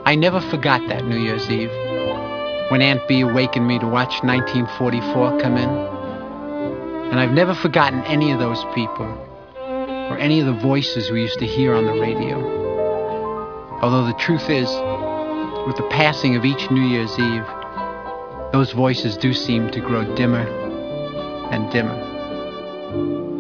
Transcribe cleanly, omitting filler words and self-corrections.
I never forgot that New Year's Eve, when Aunt Bee awakened me to watch 1944 come in. And I've never forgotten any of those people, or any of the voices we used to hear on the radio. Although the truth is, with the passing of each New Year's Eve, those voices do seem to grow dimmer and dimmer.